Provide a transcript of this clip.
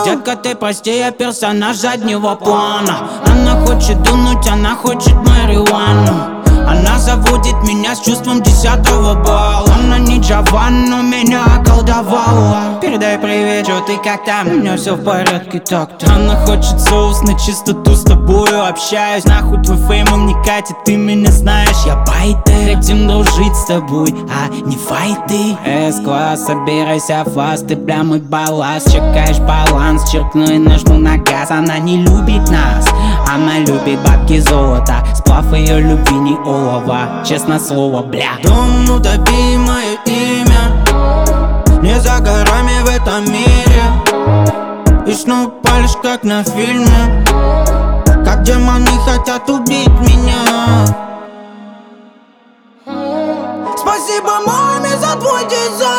Детка, ты прости, я персонаж заднего плана. Она хочет дунуть, она хочет марихуану. Она заводит меня с чувством 10-го балла. Она не Джован, но меня околдовала. Передай привет, что ты как там? У меня все в порядке так-то. Она хочет соус на чистоту, с тобою общаюсь. Нахуй твой фейм, не катит, ты меня знаешь. Я байтер, хотим дружить с тобой, а не файты. С-класс, собирайся фаст, ты бля мой балласт. Чекаешь баланс, черкну и нажму на газ. Она не любит нас, она любит бабки золота. Сплав ее любви не олова, честно слово, бля. Дом, утопи мое имя, не за горами в этом мире. И снова палишь, как на фильме, как демоны хотят убить меня. Спасибо маме за твой дизайн.